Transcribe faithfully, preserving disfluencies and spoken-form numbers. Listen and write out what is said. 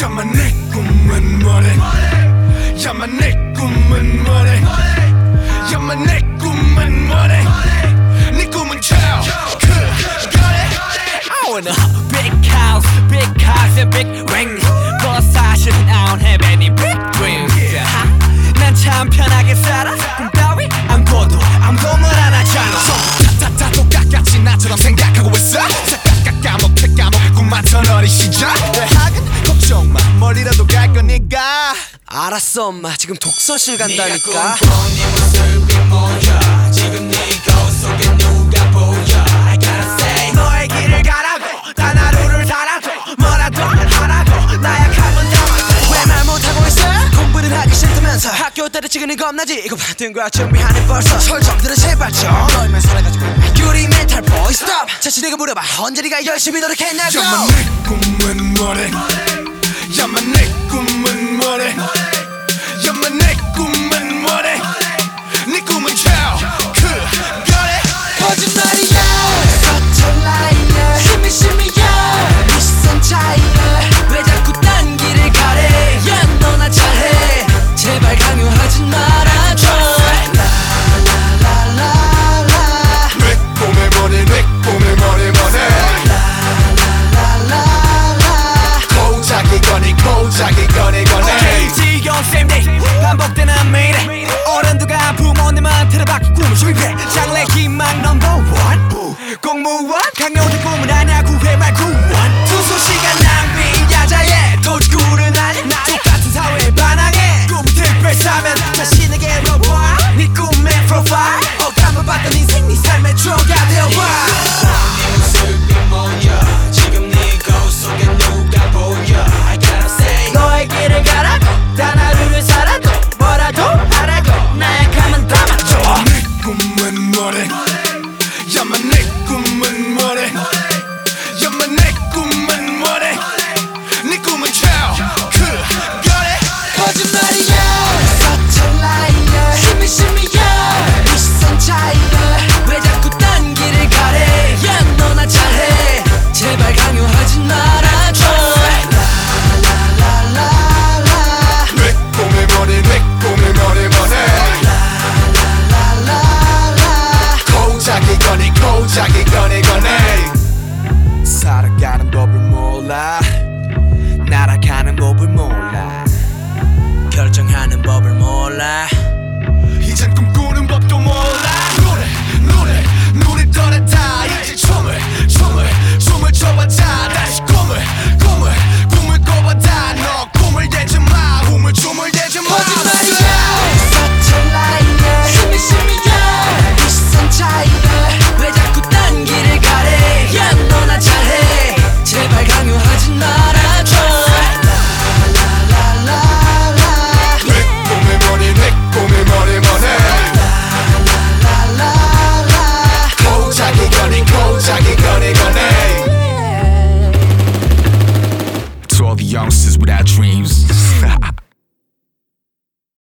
야마 내 꿈은 뭐래 야마 내 꿈은 뭐래 야마 내 꿈은 뭐래 네 꿈은 child I want a big house, big cars and big rings But 사실은 I don't have any big dreams 난 참 편하게 살아 꿈 따위 안 꿔도 아무도 말 안 하잖아 다다다 똑같이 나처럼 생각하고 있어 싹깍깍 까먹게 까먹게 꿈만던 어린 시절 대학은 걱정 마 멀리라도 갈 거니까 알았어 엄마 지금 독서실 간다니까 네가 꿈꿔 네 모습이 뭐야 지금 네 거울 속에 누가 보여 I gotta say 너의 길을 가라고 단 하루를 살아도 뭐라도 하라고 나약함은 담아도 왜 말 못하고 있어 공부는 하기 싫다면서 학교 때려치기는 겁나지 이거 받은 거야 준비하네 벌써 설정들은 제발 좀 너희만 살아가지고 유리 멘탈 보이 스톱 자신에게 물어봐 언제 네가 열심히 노력했냐고 야마 내 꿈은 뭐래 야마 내 꿈은 뭐래